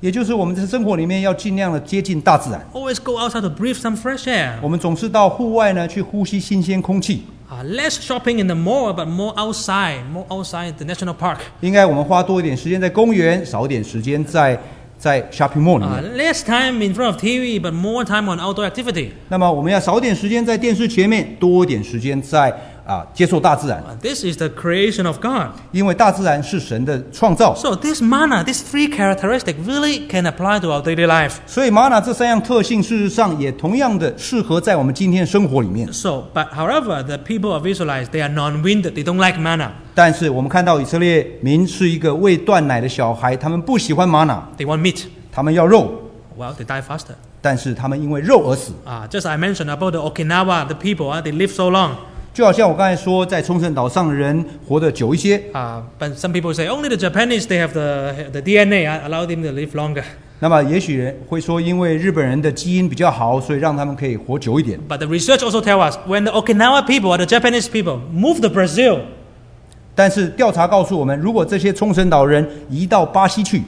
也就是我们在生活里面要尽量的接近大自然。 Always go outside to breathe some fresh air. 我们总是到户外呢去呼吸新鲜空气。 Less shopping in the mall, but more outside the national park. 应该我们花多一点时间在公园，少一点时间在 shopping mall 里面。 Less time in front of TV, but more time on outdoor activity. 那么我们要少一点时间在电视前面，多一点时间在接受大自然。 This is the creation of God. 因为大自然是神的创造。 So this manna, these three characteristics really can apply to our daily life. 所以玛拿这三样特性，事实上也同样的适合在我们今天的生活里面。 But however, the people of Israel, they are non-winded. They don't like manna. 但是我们看到以色列民是一个未断奶的小孩，他们不喜欢玛拿， They want meat. 他们要肉。 Well, they die faster. 但是他们因为肉而死。 Just I mentioned about the Okinawa, the people, they live so long. 就好像我刚才说，在冲绳岛上的人活得久一些。 But some people say only the Japanese they have the DNA allow them to live longer. 那么也许人会说，因为日本人的基因比较好，所以让他们可以活久一点。 But the research also tells us when the Okinawa people or the Japanese people move to Brazil. 但是调查告诉我们，如果这些冲绳岛人移到巴西去，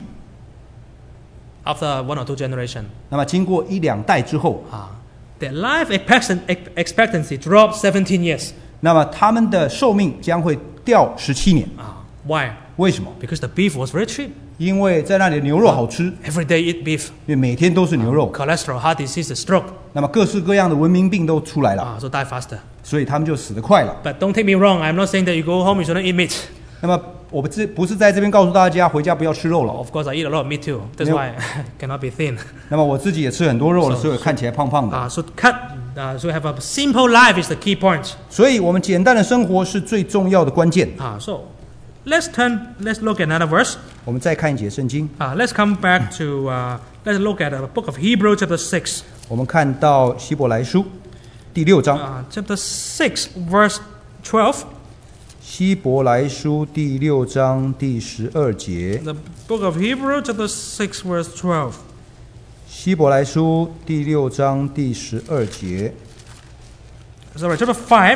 After 1 or 2 generations, 那么经过1、2代之后， their life expectancy dropped 17 years. 那么他们的寿命将会掉17年。 Why? 为什么？ Because the beef was very cheap. 因为在那里的牛肉好吃， Every day eat beef. 因为每天都是牛肉。 Cholesterol, heart disease, stroke. 那么各式各样的文明病都出来了， So die faster. 所以他们就死得快了。 But don't take me wrong. I'm not saying that you go home you shouldn't eat meat. 那么我不是在这边告诉大家回家不要吃肉了。 Of course, I eat a lot of meat too. That's why I cannot be thin. 那么我自己也吃很多肉了，所以看起来胖胖的。 So have a simple life is the key point. 所以我们简单的生活是最重要的关键。 So let's look at another verse. 我们再看一节圣经。 Let's come back to let's look at the book of Hebrews chapter 6. 我们看到希伯来书第6章。 Chapter 6 verse 12. 希伯来书第6章第12节。 The book of Hebrews chapter 6 verse 12. 希伯来书第6章第12节。 Chapter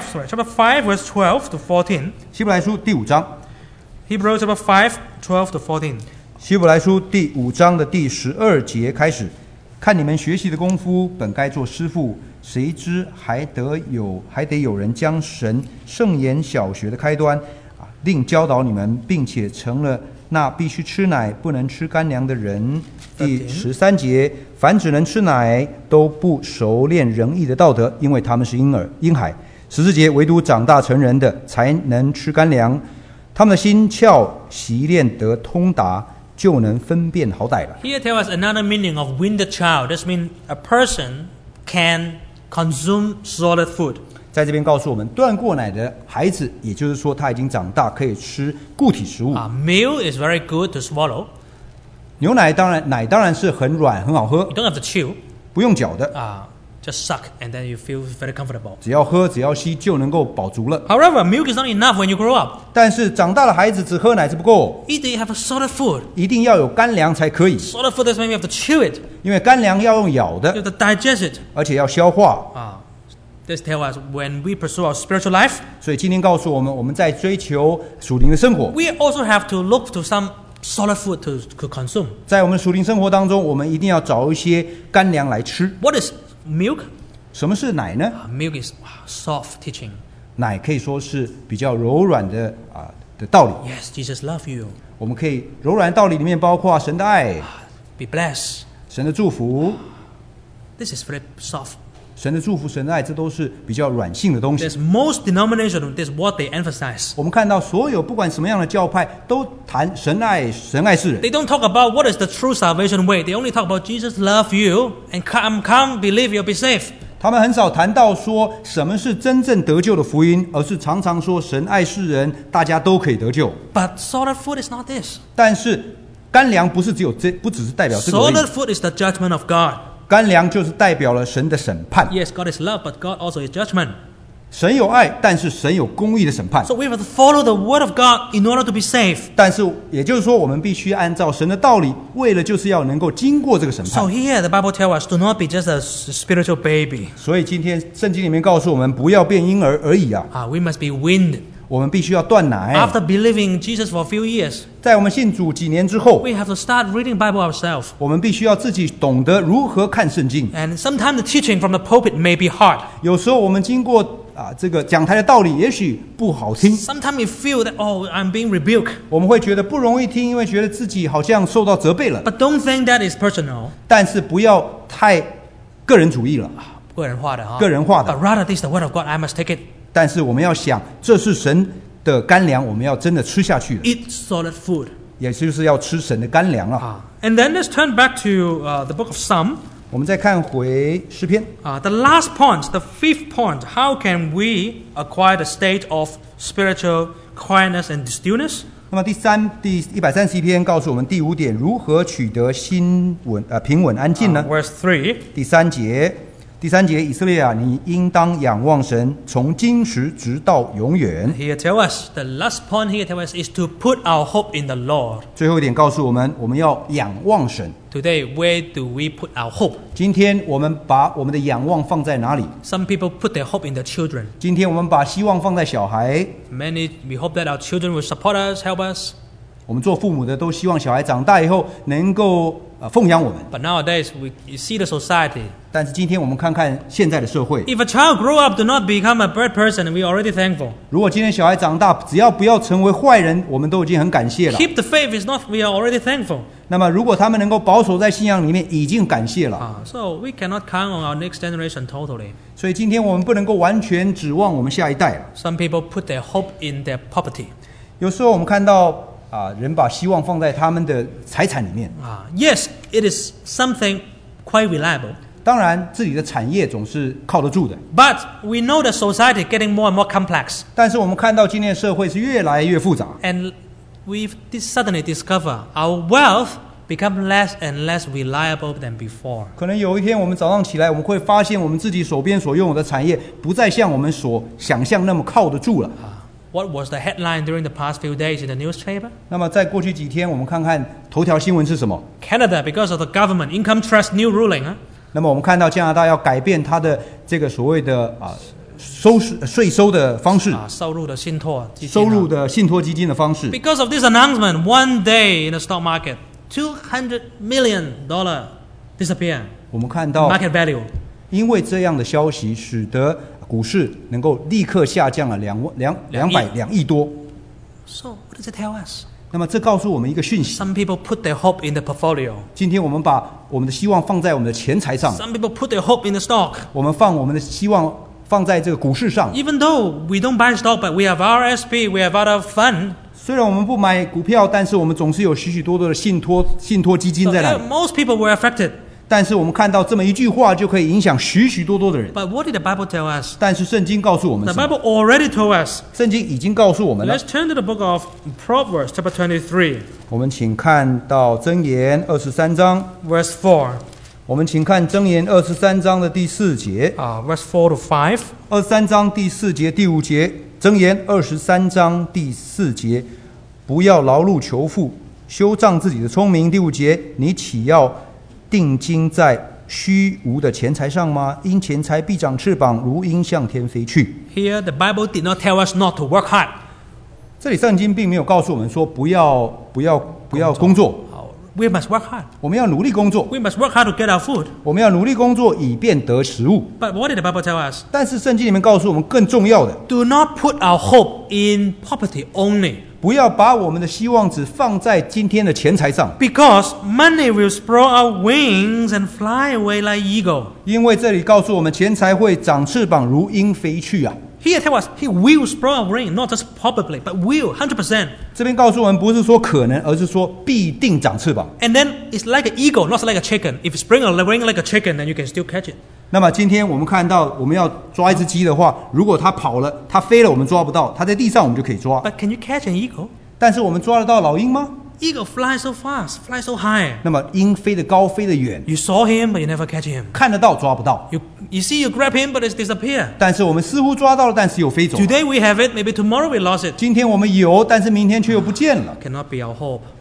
5 verse 12 to 14. 希伯来书第5章。 Hebrews chapter 5 12 to 14. 希伯来书第5章的第12节开始，看你们学习的功夫，本该做师傅，谁知还得有人将神圣言小学的开端另教导你们，并且成了那必须吃奶不能吃干粮的人。第13节，凡只能吃奶，都不熟练仁义的道德，因为他们是婴孩。14节，唯独长大成人的才能吃干粮，他们的心窍习练得通达，就能分辨好歹了。 Here tells us another meaning of weaned child. This means a person can consume solid food. 在这边告诉我们，断过奶的孩子，也就是说他已经长大，可以吃固体食物。 Milk is very good to swallow. 牛奶当然是很软很好喝， You don't have to chew. 不用嚼的， Just suck and then you feel very comfortable. 只要喝只要吸就能够饱足了。 However, milk is not enough when you grow up. 但是长大的孩子只喝奶是不够， Either you have a solid food. 一定要有干粮才可以， Solid food doesn't mean you have to chew it. 因为干粮要用咬 You 的， have to digest it. 而且要消化。 This tells us when we pursue our spiritual life, 所以今天告诉我们，我们在追求属灵的生活， we also have to look to some solid food to consume. 在我们属灵生活当中，我们一定要找一些干粮来吃。 What is milk? 什么是奶呢？ Milk is soft teaching. 奶可以说是比较柔软的道理。 Yes, Jesus loves you. 我们可以柔软的道理里面包括神的爱、 Be blessed. 神的祝福、 This is very soft. 神的祝福、神的爱，这都是比较软性的东西。 There's most denomination. This is what they emphasize. 我们看到所有不管什么样的教派都谈神爱世人， They don't talk about what is the true salvation way. They only talk about Jesus love you and come believe you'll be saved. 他们很少谈到说什么是真正得救的福音，而是常常说神爱世人，大家都可以得救。 But solid food is not this. 但是干粮不是不只是代表这个而已， Solid food is the judgment of God. 干粮就是代表了神的审判。 Yes, God is love, but God also is judgment. 神有爱，但是神有公义的审判。 So we have to follow the word of God in order to be saved. 但是也就是说，我们必须按照神的道理，为了就是要能够经过这个审判。 So here the Bible tells us do not be just a spiritual baby. 所以今天圣经里面告诉我们，不要变婴儿而已啊， We must be weaned. 我们必须要断奶。 After believing Jesus for a few years, 在我们信主几年之后， we have to start reading Bible ourselves. 我们必须要自己懂得如何看圣经。 And sometimes the teaching from the pulpit may be hard. 有时候我们经过这个讲台的道理，也许不好听， Sometimes you feel that, oh, I'm being rebuked. 我们会觉得不容易听，因为觉得自己好像受到责备了。 But don't think that is personal. 但是不要太个人主义了， 个人化的哈。 个人化的。 But rather, this is the word of God. I must take it. 但是我们要想，这是神的干粮，我们要真的吃下去了， Eat solid food. 也就是要吃神的干粮了。 And then let's turn back to the book of Psalm. 我们再看回诗篇， The last point, the fifth point. How can we acquire the state of spiritual quietness and stillness? 那么第131篇告诉我们第5点，如何取得平稳安静呢？ Verse 3. 第三节，以色列啊，你应当仰望神，从今时直到永远。 Here tell us, the last point here tell us is to put our hope in the Lord. 最后一点告诉我们，我们要仰望神。 Today, where do we put our hope? 今天我们把我们的仰望放在哪里？ Some people put their hope in their children. 今天我们把希望放在小孩。 Many, we hope that our children will support us, help us. 我们做父母的都希望小孩长大以后能够奉养我们。 But nowadays, you see the society. 但是今天我们看看现在的社会， If a child grow up, do not become a bad person, we are already thankful. 如果今天小孩长大，只要不要成为坏人，我们都已经很感谢了。 Keep the faith is not, we are already thankful. 那么如果他们能够保守在信仰里面，已经感谢了。 So we cannot count on our next generation totally. 所以今天我们不能够完全指望我们下一代了。 Some people put their hope in their property. 有时候我们看到人把希望放在他们的财产里面。 Yes, it is something quite reliable. 当然，自己的产业总是靠得住的。 But we know the society getting more and more complex. 但是我们看到今天的社会是越来越复杂。 And we've suddenly discovered our wealth become less and less reliable than before. 可能有一天我们早上起来，我们会发现我们自己手边所拥有的产业不再像我们所想象那么靠得住了。 What was the headline during the past few days in the newspaper? 那么在过去几天，我们看看头条新闻是什么？ Canada, because of the government income tax new ruling, 那么我们看到加拿大要改变它的这个所谓的税收的方式， 收入的信托基金的方式。 Because of this announcement, one day in the stock market, $200 million disappear. 我们看到 market value. 因为这样的消息，使得股市能够立刻下降了2亿多。 So what does it tell us? 那么这告诉我们一个讯息。 Some people put their hope in the portfolio. 今天我们把我们的希望放在我们的钱财上。 Some people put their hope in the stock. 我们放我们的希望放在这个股市上。 Even though we don't buy stock, but we have RSP, we have other fund. 虽然我们不买股票，但是我们总是有许多的信托基金在那里。 Most people were affected. 但是我们看到这么一句话就可以影响许多的人。 But what did the Bible tell us? 但是圣经告诉我们 The 什么？ Bible already told us. 圣经已经告诉我们了。 Let's turn to the book of Proverbs, chapter 23. 我们请看到箴言23章 Verse 4. 我们请看箴言23章的第4节。 Verse 4 to 5. 23章第4节、第5节。箴言23章第4节，不要劳碌求富，修仗自己的聪明。第5节，你岂要定睛在虚无的钱财上吗？因钱财必长翅膀，如鹰向天飞去。 Here, the Bible did not tell us not to work hard. 这里圣经并没有告诉我们说不要工作， We must work hard. 我们要努力工作， We must work hard to get our food. 我们要努力工作以便得食物。 But what did the Bible tell us? 但是圣经里面告诉我们更重要的， Do not put our hope in property only. 不要把我们的希望只放在今天的钱财上， Because money will sprout out wings and fly away like eagle. 因为这里告诉我们钱财会长翅膀，如鹰飞去啊。 Here tell us, he will sprout out wings, not just probably, but will, 100%. 这边告诉我们不是说可能，而是说必定长翅膀。 And then it's like an eagle, not like a chicken. If you spring a wing like a chicken, then you can still catch it. 那么今天我们看到，我们要抓一只鸡的话，如果它跑了，它飞了，我们抓不到；它在地上，我们就可以抓。 But can you catch an eagle? 但是我们抓得到老鹰吗？ Eagle flies so fast, flies so high. 那么鹰飞得高，飞得远， You saw him, but you never catch him. 看得到抓不到。 You see, you grab him, but it's disappear. 但是我们似乎抓到了，但是又飞走了。 Today we have it, maybe tomorrow we lost it. 今天我们有，但是明天却又不见了。 Cannot be our hope.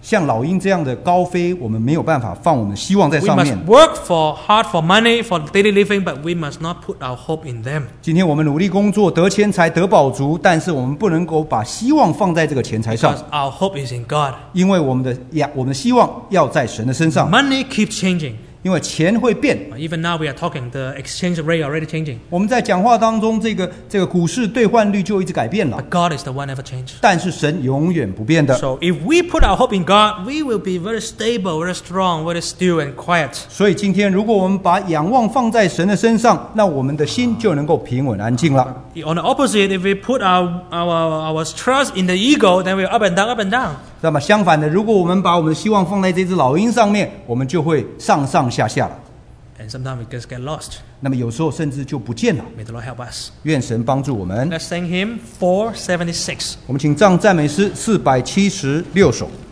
像老鹰这样的高飞，我们没有办法放我们希望在 We 上 must 面。 work hard for money, for daily living, but we must not put our hope in them. 今天我们努力工作，得钱财，得饱足，但是我们不能够把希望放在这个钱财上， Because our hope is in God. 因为我们的希望要在神的身上， Money keeps changing. 因为钱会变。 Even now we are talking, the exchange rate already changing. 我们在讲话当中，这个股市兑换率就一直改变了， But God is the one never change. 但是神永远不变的。 So if we put our hope in God, we will be very stable, very strong, very still and quiet. 所以今天，如果我们把仰望放在神的身上，那我们的心就能够平稳安静了。 On the opposite, if we put our trust in the ego, then we're up and down, up and down. 那么相反的，如果我们把我们的希望放在这只老鹰上面，我们就会上上下下了。 And sometimes we just get lost. 那么有时候甚至就不见了。 May the Lord help us. 愿神帮助我们。 Let's sing hymn 476. 我们请唱赞美诗476首。